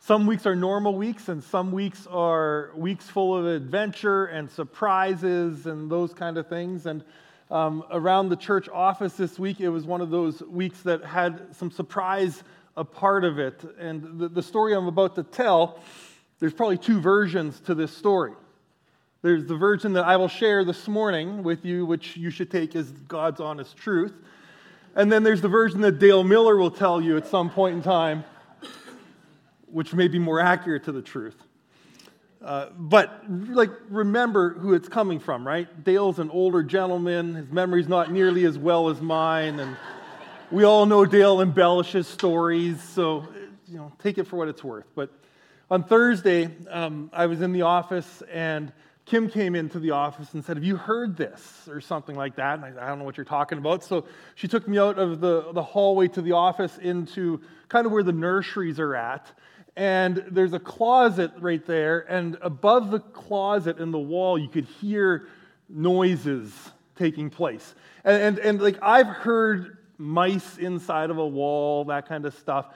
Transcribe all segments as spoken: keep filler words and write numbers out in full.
Some weeks are normal weeks, and some weeks are weeks full of adventure and surprises and those kind of things. And um, around the church office this week, it was one of those weeks that had some surprise a part of it. And the, the story I'm about to tell, there's probably two versions to this story. There's the version that I will share this morning with you, which you should take as God's honest truth. And then there's the version that Dale Miller will tell you at some point in time, which may be more accurate to the truth. Uh, but, like, remember who it's coming from, right? Dale's an older gentleman. His memory's not nearly as well as mine. And we all know Dale embellishes stories, so, you know, take it for what it's worth. But on Thursday, um, I was in the office, and Kim came into the office and said, "Have you heard this?" or something like that. And I, I don't know what you're talking about. So she took me out of the, the hallway to the office into kind of where the nurseries are at. And there's a closet right there, and above the closet in the wall, you could hear noises taking place. And, and, and like, I've heard mice inside of a wall, that kind of stuff.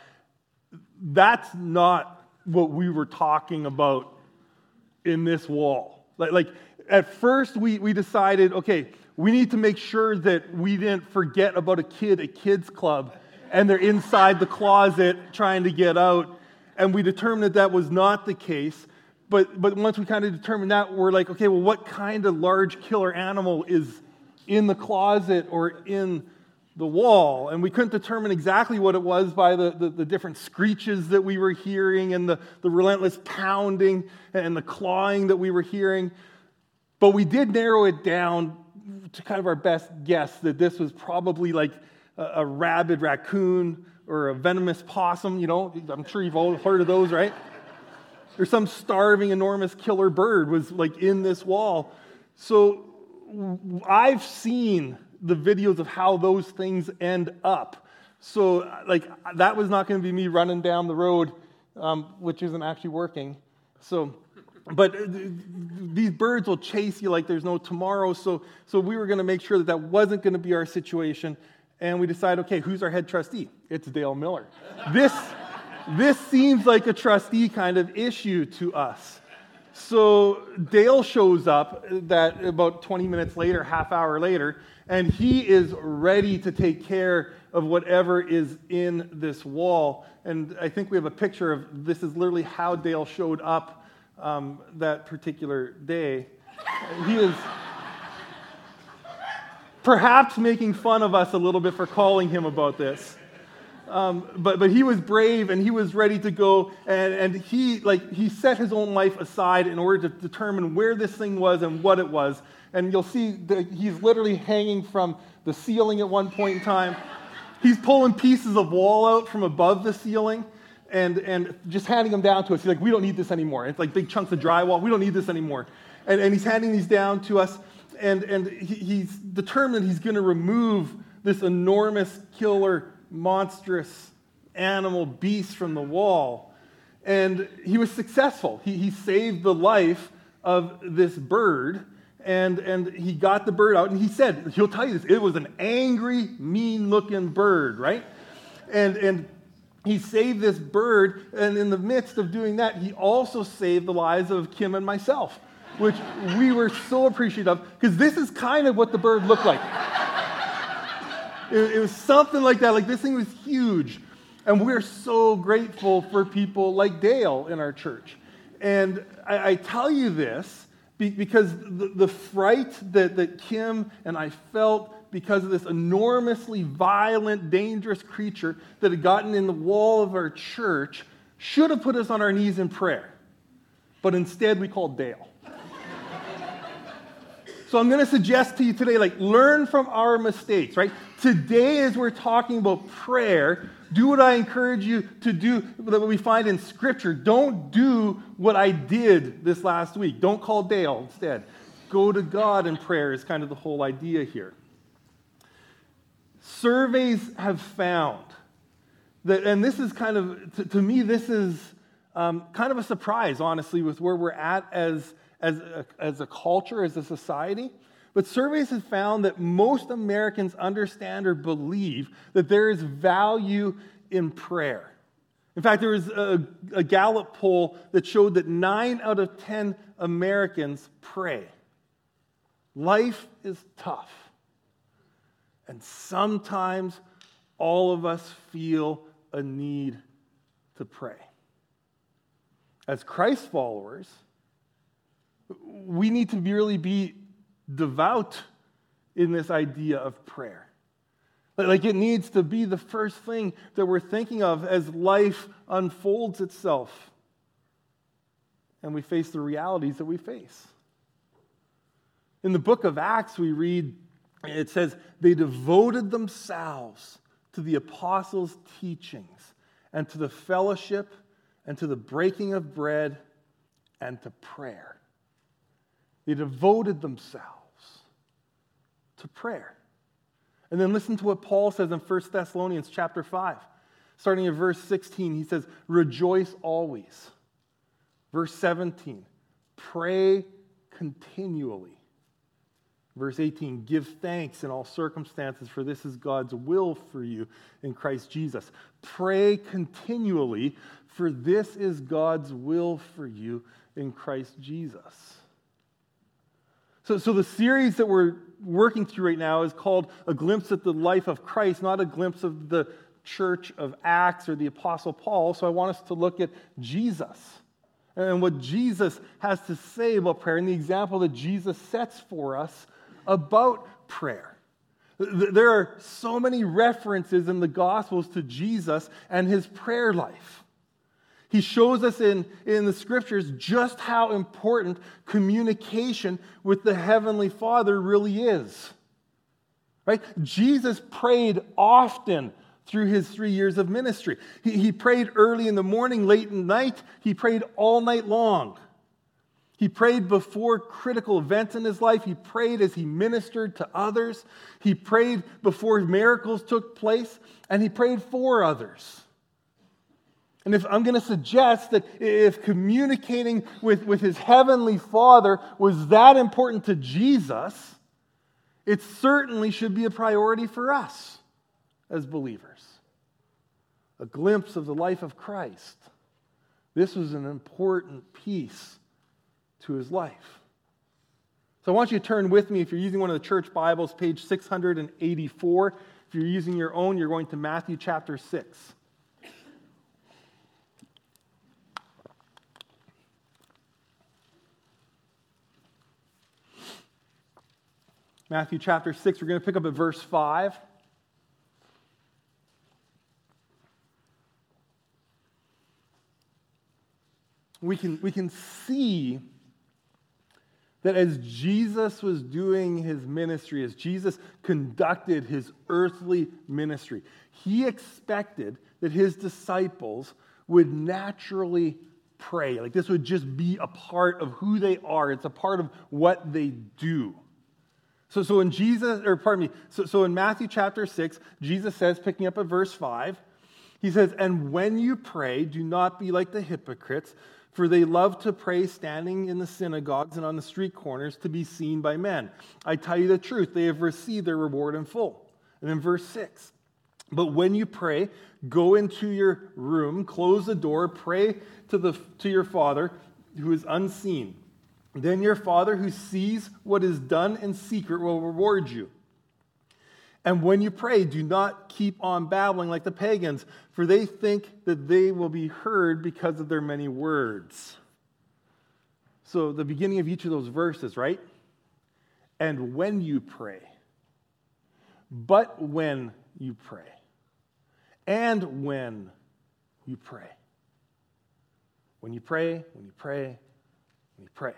That's not what we were talking about in this wall. Like, like at first, we, we decided, okay, we need to make sure that we didn't forget about a kid at kids club, and they're inside the closet trying to get out. And we determined that that was not the case. But but once we kind of determined that, we're like, okay, well, what kind of large killer animal is in the closet or in the wall? And we couldn't determine exactly what it was by the, the, the different screeches that we were hearing and the, the relentless pounding and the clawing that we were hearing. But we did narrow it down to kind of our best guess that this was probably like a, a rabid raccoon or a venomous possum. You know, I'm sure you've all heard of those, right? Or some starving, enormous killer bird was like in this wall. So I've seen the videos of how those things end up. So like that was not going to be me running down the road, um, which isn't actually working. So, but these birds will chase you like there's no tomorrow. So, so we were going to make sure that that wasn't going to be our situation. And we decided, okay, who's our head trustee? It's Dale Miller. This, this seems like a trustee kind of issue to us. So Dale shows up that about twenty minutes later, half hour later, and he is ready to take care of whatever is in this wall. And I think we have a picture of this is literally how Dale showed up um, that particular day. He is perhaps making fun of us a little bit for calling him about this. Um, but but he was brave and he was ready to go, and, and he like he set his own life aside in order to determine where this thing was and what it was. And you'll see that he's literally hanging from the ceiling at one point in time. He's pulling pieces of wall out from above the ceiling and, and just handing them down to us. He's like, we don't need this anymore. It's like big chunks of drywall. We don't need this anymore. And, and he's handing these down to us. And, and he, he's determined he's going to remove this enormous, killer, monstrous animal beast from the wall. And he was successful. He, he saved the life of this bird, and, and he got the bird out. And he said, he'll tell you this, it was an angry, mean-looking bird, right? And, and he saved this bird, and in the midst of doing that, he also saved the lives of Kim and myself, which we were so appreciative of, because this is kind of what the bird looked like. It, it was something like that. Like, this thing was huge. And we're so grateful for people like Dale in our church. And I, I tell you this be, because the, the fright that, that Kim and I felt because of this enormously violent, dangerous creature that had gotten in the wall of our church should have put us on our knees in prayer. But instead, we called Dale. So I'm going to suggest to you today, like, learn from our mistakes, right? Today, as we're talking about prayer, do what I encourage you to do that we find in Scripture. Don't do what I did this last week. Don't call Dale instead. Go to God in prayer is kind of the whole idea here. Surveys have found that, and this is kind of, to, to me, this is um, kind of a surprise, honestly, with where we're at as As a, as a culture, as a society. But surveys have found that most Americans understand or believe that there is value in prayer. In fact, there was a, a Gallup poll that showed that nine out of ten Americans pray. Life is tough. And sometimes all of us feel a need to pray. As Christ followers, we need to really be devout in this idea of prayer. Like it needs to be the first thing that we're thinking of as life unfolds itself and we face the realities that we face. In the book of Acts, we read, it says, they devoted themselves to the apostles' teachings and to the fellowship and to the breaking of bread and to prayer. They devoted themselves to prayer. And then listen to what Paul says in First Thessalonians chapter five. Starting in verse sixteen, he says, rejoice always. Verse seventeen, pray continually. Verse eighteen, give thanks in all circumstances, for this is God's will for you in Christ Jesus. Pray continually, for this is God's will for you in Christ Jesus. So, so the series that we're working through right now is called A Glimpse at the Life of Christ, not a glimpse of the church of Acts or the Apostle Paul. So I want us to look at Jesus and what Jesus has to say about prayer and the example that Jesus sets for us about prayer. There are so many references in the Gospels to Jesus and his prayer life. He shows us in, in the Scriptures just how important communication with the Heavenly Father really is. Right? Jesus prayed often through his three years of ministry. He, he prayed early in the morning, late at night. He prayed all night long. He prayed before critical events in his life. He prayed as he ministered to others. He prayed before miracles took place. And he prayed for others. And if I'm going to suggest that if communicating with, with his heavenly Father was that important to Jesus, it certainly should be a priority for us as believers. A glimpse of the life of Christ. This was an important piece to his life. So I want you to turn with me, if you're using one of the church Bibles, page six hundred eighty-four. If you're using your own, you're going to Matthew chapter six. Matthew chapter six, we're going to pick up at verse five. We can, we can see that as Jesus was doing his ministry, as Jesus conducted his earthly ministry, he expected that his disciples would naturally pray. Like this would just be a part of who they are. It's a part of what they do. So, so in Jesus, or pardon me, so, so in Matthew chapter six, Jesus says, picking up at verse five, he says, and when you pray, do not be like the hypocrites, for they love to pray standing in the synagogues and on the street corners to be seen by men. I tell you the truth, they have received their reward in full. And then verse six, but when you pray, go into your room, close the door, pray to, the, to your Father who is unseen. Then your Father who sees what is done in secret will reward you. And when you pray, do not keep on babbling like the pagans, for they think that they will be heard because of their many words. So the beginning of each of those verses, right? And when you pray. But when you pray. And when you pray. When you pray, when you pray, when you pray.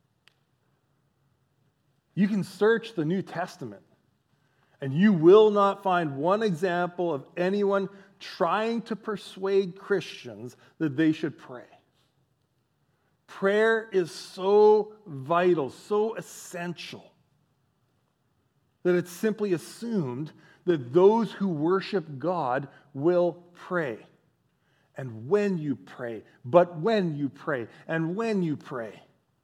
You can search the New Testament, and you will not find one example of anyone trying to persuade Christians that they should pray. Prayer is so vital, so essential, that it's simply assumed that those who worship God will pray. And when you pray, but when you pray, and when you pray.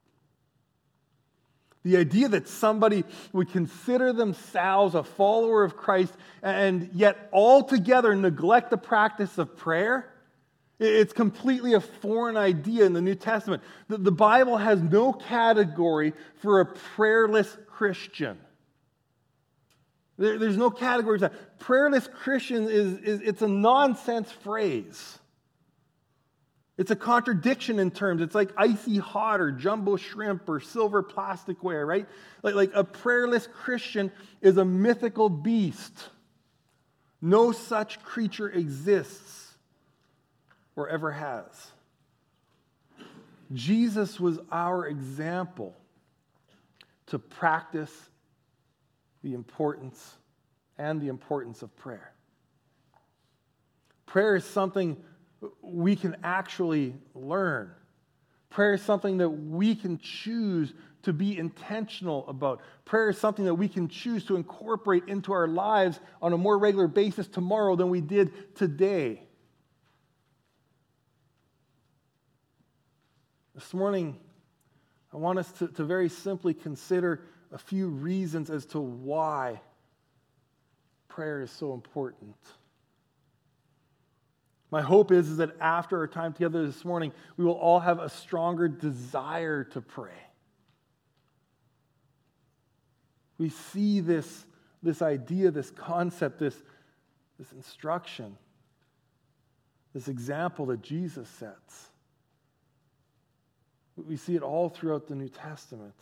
The idea that somebody would consider themselves a follower of Christ and yet altogether neglect the practice of prayer It's completely a foreign idea in the New Testament. The, the Bible has no category for a prayerless Christian. There, there's no category for that. Prayerless Christian is, is it's a nonsense phrase. It's a contradiction in terms. It's like icy hot or jumbo shrimp or silver plasticware, right? Like, like a prayerless Christian is a mythical beast. No such creature exists or ever has. Jesus was our example to practice the importance and the importance of prayer. Prayer is something we can actually learn. Prayer is something that we can choose to be intentional about. Prayer is something that we can choose to incorporate into our lives on a more regular basis tomorrow than we did today. This morning, I want us to, to very simply consider a few reasons as to why prayer is so important. My hope is, is that after our time together this morning, we will all have a stronger desire to pray. We see this, this idea, this concept, this, this instruction, this example that Jesus sets. We see it all throughout the New Testament.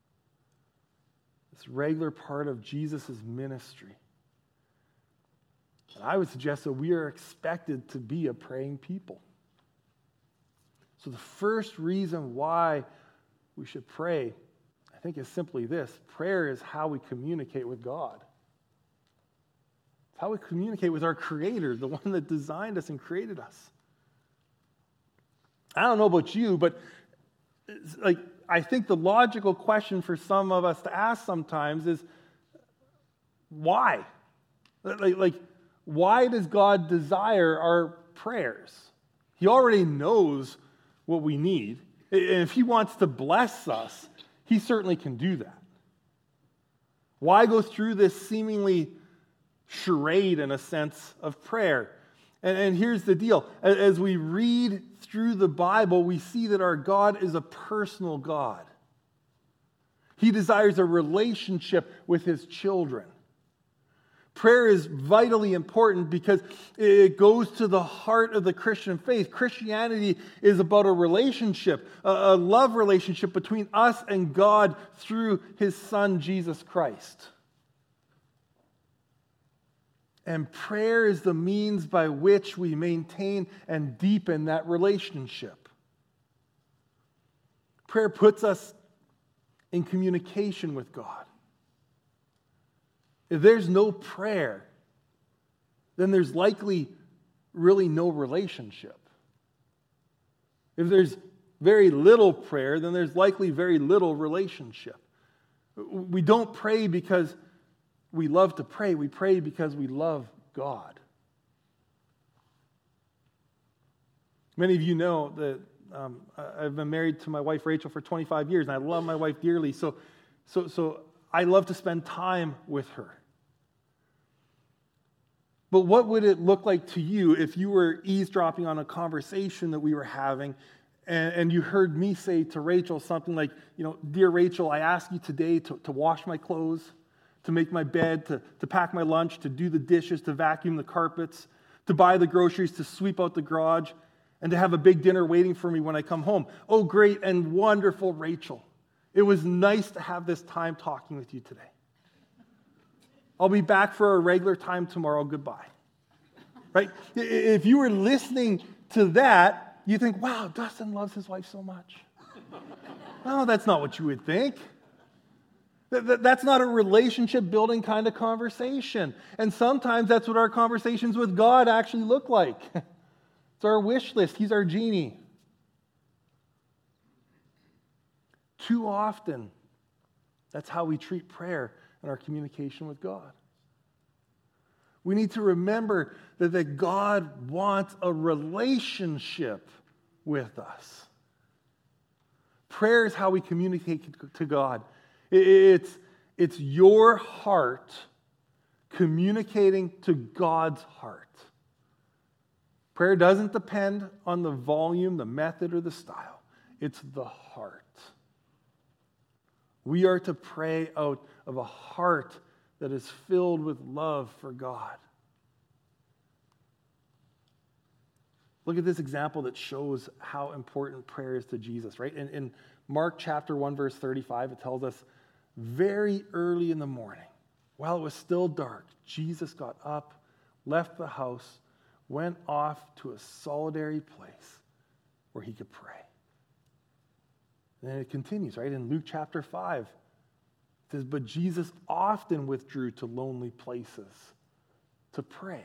This regular part of Jesus' ministry. And I would suggest that we are expected to be a praying people. So the first reason why we should pray, I think, is simply this. Prayer is how we communicate with God. It's how we communicate with our Creator, the one that designed us and created us. I don't know about you, but like I think the logical question for some of us to ask sometimes is, why? Like, like why does God desire our prayers? He already knows what we need. And if He wants to bless us, He certainly can do that. Why go through this seemingly charade, in a sense, of prayer? And, and here's the deal. As we read through the Bible, we see that our God is a personal God. He desires a relationship with His children. Prayer is vitally important because it goes to the heart of the Christian faith. Christianity is about a relationship, a love relationship between us and God through His Son, Jesus Christ. And prayer is the means by which we maintain and deepen that relationship. Prayer puts us in communication with God. If there's no prayer, then there's likely really no relationship. If there's very little prayer, then there's likely very little relationship. We don't pray because we love to pray. We pray because we love God. Many of you know that um, I've been married to my wife Rachel for twenty-five years, and I love my wife dearly. So, so, so I love to spend time with her. But what would it look like to you if you were eavesdropping on a conversation that we were having, and, and you heard me say to Rachel something like, you know, "Dear Rachel, I ask you today to, to wash my clothes, to make my bed, to, to pack my lunch, to do the dishes, to vacuum the carpets, to buy the groceries, to sweep out the garage, and to have a big dinner waiting for me when I come home. Oh, great and wonderful Rachel. It was nice to have this time talking with you today. I'll be back for a regular time tomorrow. Goodbye." Right? If you were listening to that, you think, wow, Dustin loves his wife so much. No, that's not what you would think. That's not a relationship-building kind of conversation. And sometimes that's what our conversations with God actually look like. It's our wish list. He's our genie. Too often, that's how we treat prayer and our communication with God. We need to remember that, that God wants a relationship with us. Prayer is how we communicate to God. It's, it's your heart communicating to God's heart. Prayer doesn't depend on the volume, the method, or the style. It's the heart. We are to pray out of a heart that is filled with love for God. Look at this example that shows how important prayer is to Jesus, right? In, in Mark chapter one, verse thirty-five, it tells us, very early in the morning, while it was still dark, Jesus got up, left the house, went off to a solitary place where he could pray. And then it continues, right? In Luke chapter five, it says, but Jesus often withdrew to lonely places to pray.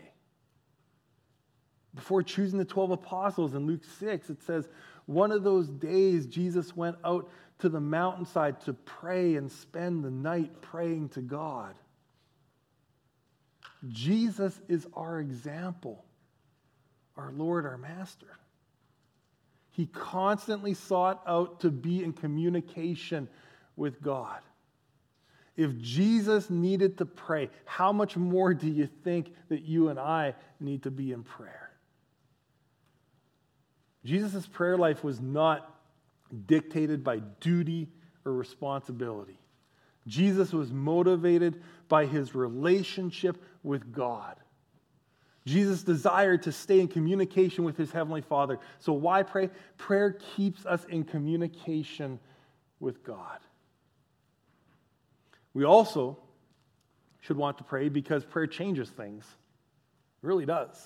Before choosing the twelve apostles in Luke six, it says, one of those days Jesus went out to the mountainside to pray and spend the night praying to God. Jesus is our example, our Lord, our Master. He constantly sought out to be in communication with God. If Jesus needed to pray, how much more do you think that you and I need to be in prayer? Jesus' prayer life was not dictated by duty or responsibility. Jesus was motivated by his relationship with God. Jesus desired to stay in communication with his Heavenly Father. So why pray? Prayer keeps us in communication with God. We also should want to pray because prayer changes things. It really does.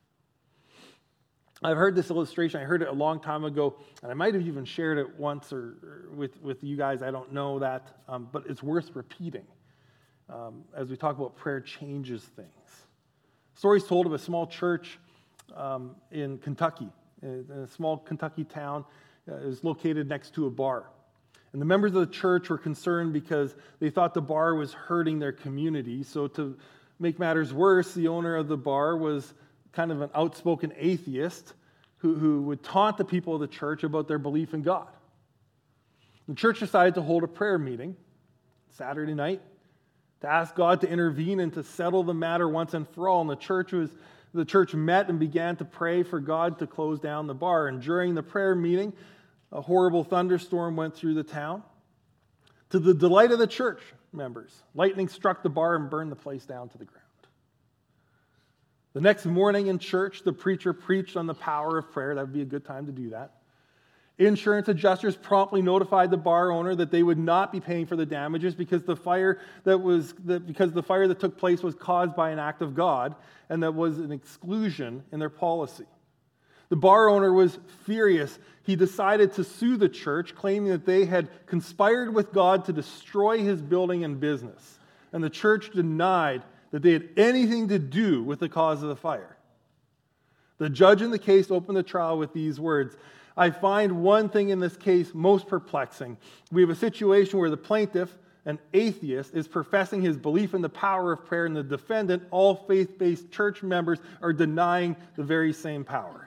I've heard this illustration. I heard it a long time ago, and I might have even shared it once or, or with, with you guys. I don't know that, um, but it's worth repeating um, as we talk about prayer changes things. Stories told of a small church um, in Kentucky, in a small Kentucky town. Uh, it was located next to a bar. And the members of the church were concerned because they thought the bar was hurting their community. So to make matters worse, the owner of the bar was kind of an outspoken atheist who, who would taunt the people of the church about their belief in God. The church decided to hold a prayer meeting Saturday night to ask God to intervene and to settle the matter once and for all. And the church was the church met and began to pray for God to close down the bar. And during the prayer meeting, a horrible thunderstorm went through the town. To the delight of the church members, lightning struck the bar and burned the place down to the ground. The next morning in church, the preacher preached on the power of prayer. That would be a good time to do that. Insurance adjusters promptly notified the bar owner that they would not be paying for the damages because the fire that was that because the fire that took place was caused by an act of God, and that was an exclusion in their policy. The bar owner was furious. He decided to sue the church, claiming that they had conspired with God to destroy his building and business. And the church denied that they had anything to do with the cause of the fire. The judge in the case opened the trial with these words, I find one thing in this case most perplexing. We have a situation where the plaintiff, an atheist, is professing his belief in the power of prayer, and the defendant, all faith-based church members, are denying the very same power.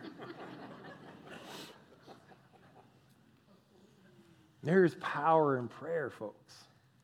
There is power in prayer, folks.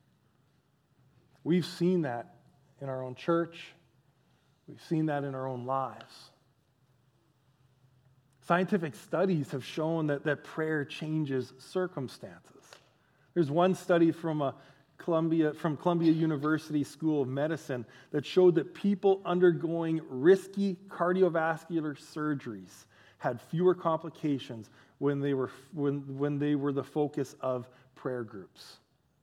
We've seen that in our own church. We've seen that in our own lives. Scientific studies have shown that, that prayer changes circumstances. There's one study from a Columbia, from Columbia University School of Medicine that showed that people undergoing risky cardiovascular surgeries had fewer complications when they were when, when they were the focus of prayer groups.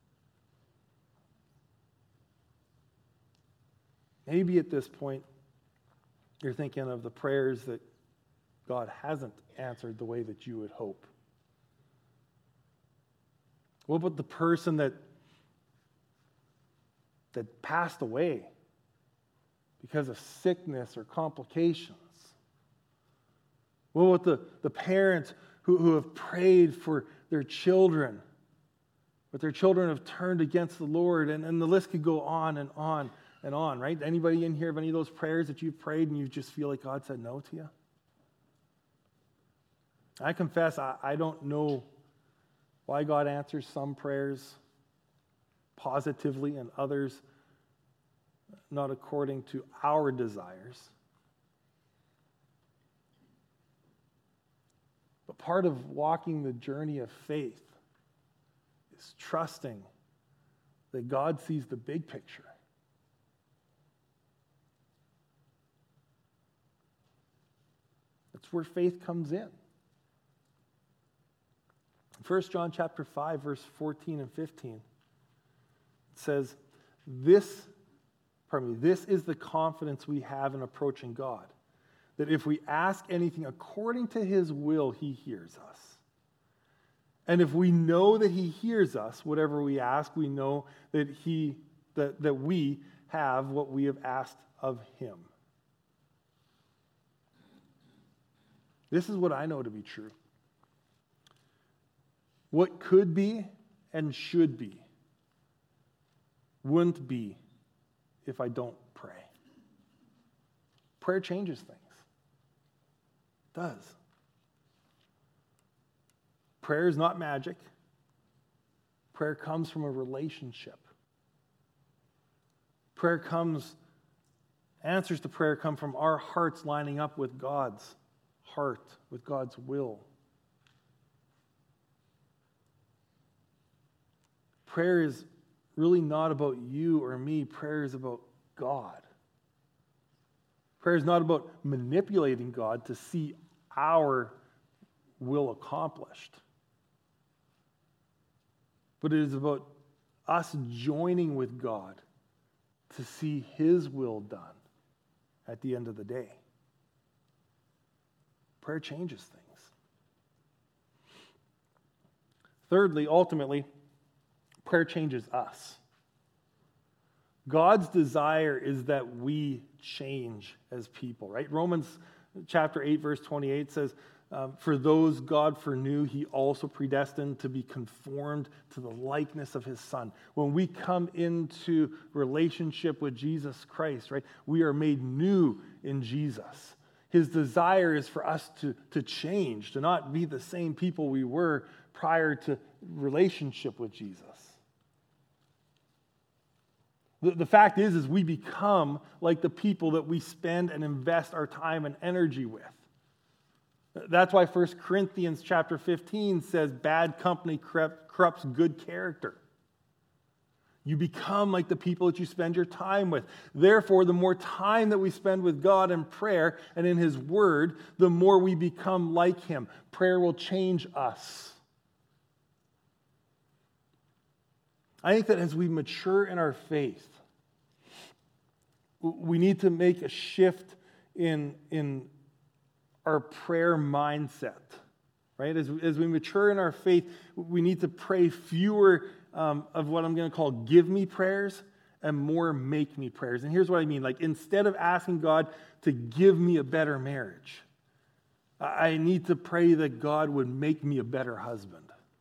Maybe at this point, you're thinking of the prayers that God hasn't answered the way that you would hope. What about the person that, that passed away because of sickness or complications? What about the, the parents who, who have prayed for their children, but their children have turned against the Lord, and, and the list could go on and on and on, right? Anybody in here have any of those prayers that you've prayed and you just feel like God said no to you? I confess, I, I don't know why God answers some prayers positively and others not according to our desires. But part of walking the journey of faith is trusting that God sees the big picture. That's where faith comes in. First John chapter five, verse fourteen and fifteen, it says, This, pardon me, this is the confidence we have in approaching God, that if we ask anything according to his will, he hears us. And if we know that he hears us, whatever we ask, we know that he that, that we have what we have asked of him. This is what I know to be true. What could be and should be wouldn't be if I don't pray. Prayer changes things. It does. Prayer is not magic. Prayer comes from a relationship. Prayer comes, answers to prayer come from our hearts lining up with God's heart, with God's will. Prayer is really not about you or me. Prayer is about God. Prayer is not about manipulating God to see our will accomplished. But it is about us joining with God to see his will done at the end of the day. Prayer changes things. Thirdly, ultimately, prayer changes us. God's desire is that we change as people, right? Romans chapter eight, verse twenty-eight says, um, for those God foreknew, he also predestined to be conformed to the likeness of his Son. When we come into relationship with Jesus Christ, right, we are made new in Jesus. His desire is for us to, to change, to not be the same people we were prior to relationship with Jesus. The, the fact is, is we become like the people that we spend and invest our time and energy with. That's why First Corinthians chapter fifteen says, bad company corrupts good character. You become like the people that you spend your time with. Therefore, the more time that we spend with God in prayer and in his word, the more we become like him. Prayer will change us. I think that as we mature in our faith, we need to make a shift in, in our prayer mindset, right? As, as we mature in our faith, we need to pray fewer um, of what I'm going to call give me prayers and more make me prayers. And here's what I mean. Like, instead of asking God to give me a better marriage, I need to pray that God would make me a better husband.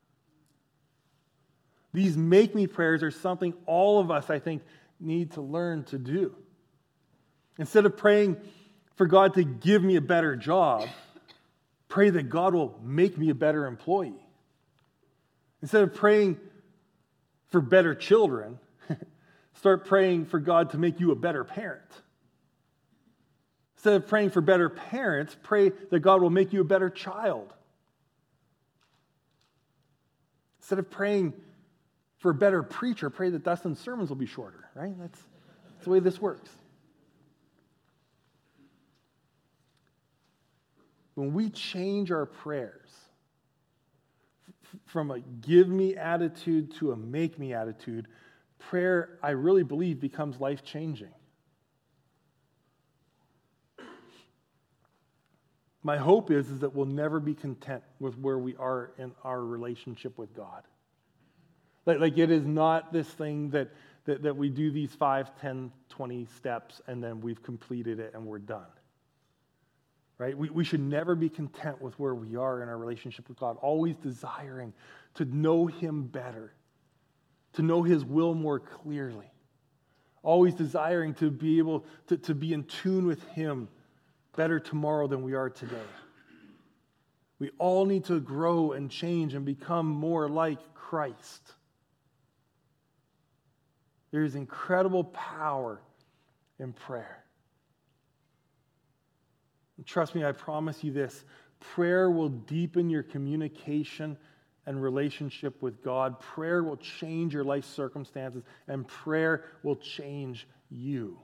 These make me prayers are something all of us, I think, need to learn to do. Instead of praying for God to give me a better job, pray that God will make me a better employee. Instead of praying for better children, start praying for God to make you a better parent. Instead of praying for better parents, pray that God will make you a better child. Instead of praying for a better preacher, pray that Dustin's sermons will be shorter, right? That's, that's the way this works. When we change our prayers from a give me attitude to a make me attitude, prayer, I really believe, becomes life-changing. My hope is, is that we'll never be content with where we are in our relationship with God. Like, like it is not this thing that, that, that we do these five, ten, twenty steps and then we've completed it and we're done. Right? We, we should never be content with where we are in our relationship with God, always desiring to know him better, to know his will more clearly, always desiring to be able to, to be in tune with him better tomorrow than we are today. We all need to grow and change and become more like Christ. There is incredible power in prayer. And trust me, I promise you this, Prayer will deepen your communication and relationship with God. Prayer will change your life circumstances, and prayer will change you.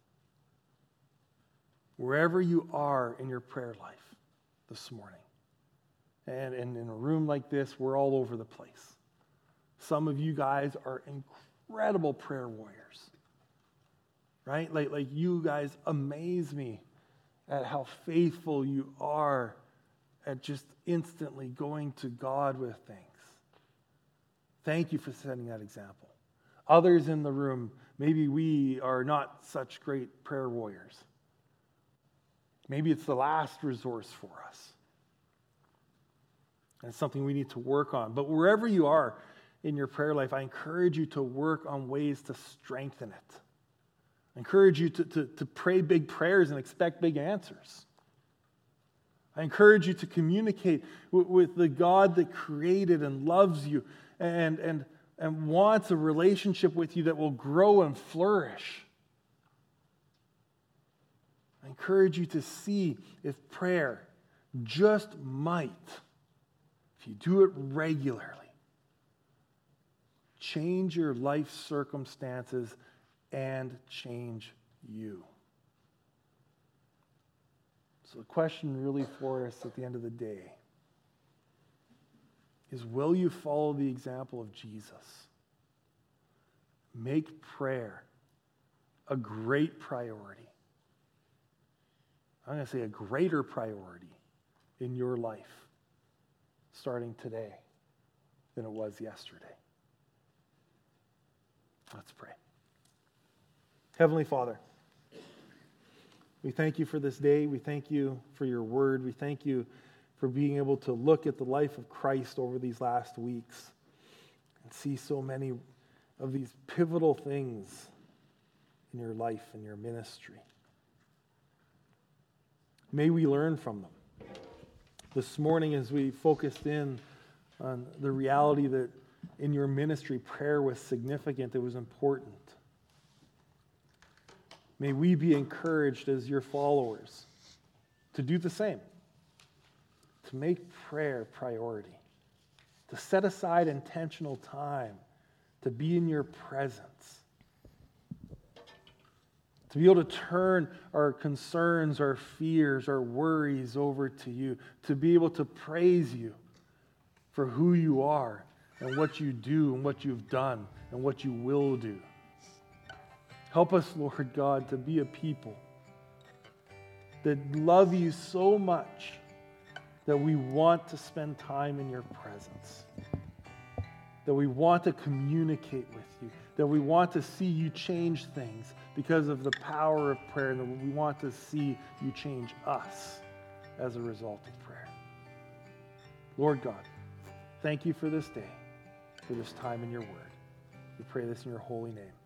Wherever you are in your prayer life this morning, and, and in a room like this, we're all over the place. Some of you guys are incredible prayer warriors, right? Like, like you guys amaze me at how faithful you are at just instantly going to God with things. Thank you for setting that example. Others in the room, maybe we are not such great prayer warriors. Maybe it's the last resource for us. And it's something we need to work on. But wherever you are in your prayer life, I encourage you to work on ways to strengthen it. I encourage you to, to, to pray big prayers and expect big answers. I encourage you to communicate with, with the God that created and loves you and, and, and wants a relationship with you that will grow and flourish. I encourage you to see if prayer just might, if you do it regularly, change your life circumstances and change you. So the question really for us at the end of the day is, will you follow the example of Jesus? Make prayer a great priority. I'm going to say a greater priority in your life starting today than it was yesterday. Let's pray. Heavenly Father, we thank you for this day. We thank you for your word. We thank you for being able to look at the life of Christ over these last weeks and see so many of these pivotal things in your life and your ministry. May we learn from them. This morning, as we focused in on the reality that in your ministry, prayer was significant, it was important. May we be encouraged as your followers to do the same, to make prayer priority, to set aside intentional time to be in your presence, to be able to turn our concerns, our fears, our worries over to you, to be able to praise you for who you are and what you do and what you've done and what you will do. Help us, Lord God, to be a people that love you so much that we want to spend time in your presence, that we want to communicate with you, that we want to see you change things because of the power of prayer, and that we want to see you change us as a result of prayer. Lord God, thank you for this day, for this time in your word. We pray this in your holy name.